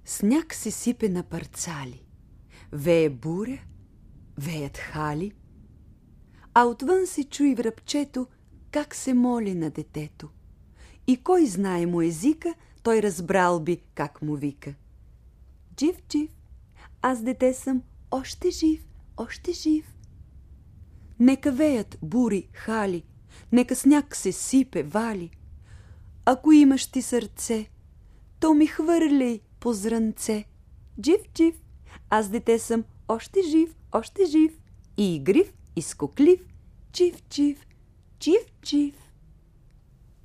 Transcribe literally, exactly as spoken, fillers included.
Сняг се сипе на парцали, вее буря, веят хали, а отвън се чуи врабчето как се моли на детето. И кой знае му езика, той разбрал би как му вика. Джив, джив, аз дете съм, още жив, още жив. Нека веят бури, хали, нека сняг се сипе, вали. Ако имаш ти сърце, то ми хвърляй по зранце. Джив, джив, аз дете съм, още жив, още жив. И игрив, и скоклив, джив, джив, джив, джив.